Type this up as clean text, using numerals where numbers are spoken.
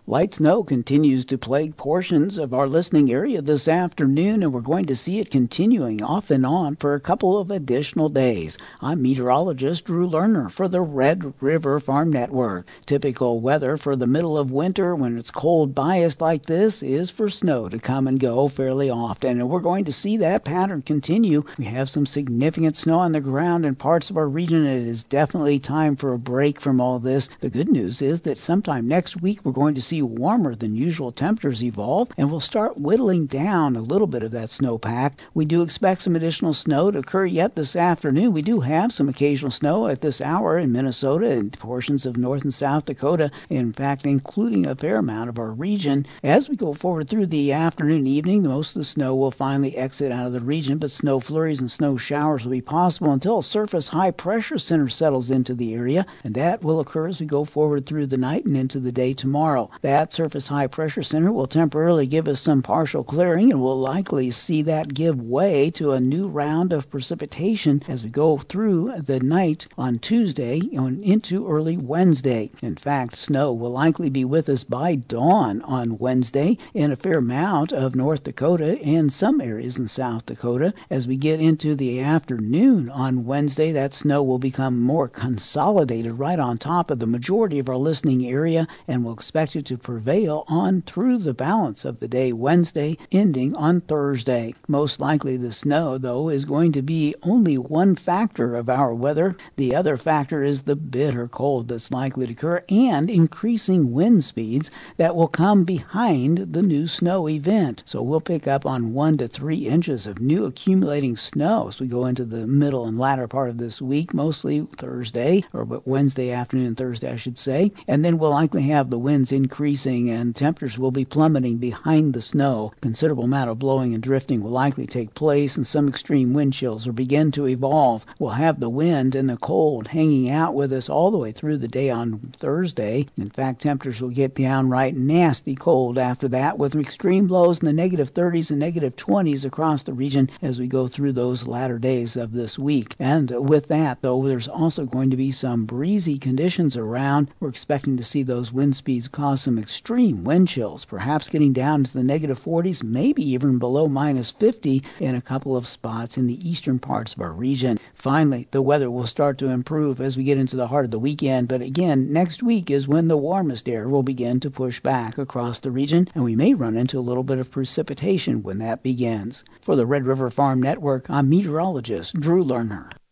Light snow continues to plague portions of our listening area this afternoon, and we're going to see it continuing off and on for a couple of additional days. I'm meteorologist Drew Lerner for the Red River Farm Network. Typical weather for the middle of winter when it's cold biased like this is for snow to come and go fairly often, and we're going to see that pattern continue. We have some significant snow on the ground in parts of our region, and it is definitely time for a break from all this. The good news is that sometime next week we're going to see warmer than usual temperatures evolve, and we'll start whittling down a little bit of that snowpack. We do expect some additional snow to occur yet this afternoon. We do have some occasional snow at this hour in Minnesota and portions of North and South Dakota, in fact including a fair amount of our region. As we go forward through the afternoon and evening, most of the snow will finally exit out of the region, but snow flurries and snow showers will be possible until a surface high pressure center settles into the area, and that will occur as we go forward through the night and into the day tomorrow. That surface high pressure center will temporarily give us some partial clearing, and we'll likely see that give way to a new round of precipitation as we go through the night on Tuesday and into early Wednesday. In fact, snow will likely be with us by dawn on Wednesday in a fair amount of North Dakota and some areas in South Dakota. As we get into the afternoon on Wednesday, that snow will become more consolidated right on top of the majority of our listening area, and we'll expect it to prevail on through the balance of the day Wednesday, ending on Thursday. Most likely the snow, though, is going to be only one factor of our weather. The other factor is the bitter cold that's likely to occur and increasing wind speeds that will come behind the new snow event. So we'll pick up on 1 to 3 inches of new accumulating snow as we go into the middle and latter part of this week, mostly Thursday, or Wednesday afternoon, Thursday I should say, and then we'll likely have the winds increasing and temperatures will be plummeting behind the snow. Considerable amount of blowing and drifting will likely take place, and some extreme wind chills will begin to evolve. We'll have the wind and the cold hanging out with us all the way through the day on Thursday. In fact, temperatures will get downright nasty cold after that, with extreme lows in the negative 30s and negative 20s across the region as we go through those latter days of this week. And with that, though, there's also going to be some breezy conditions around. We're expecting to see those wind speeds cause some extreme wind chills, perhaps getting down to the negative 40s, maybe even below minus 50 in a couple of spots in the eastern parts of our region. Finally, the weather will start to improve as we get into the heart of the weekend, but again, next week is when the warmest air will begin to push back across the region, and we may run into a little bit of precipitation when that begins. For the Red River Farm Network, I'm meteorologist Drew Lerner.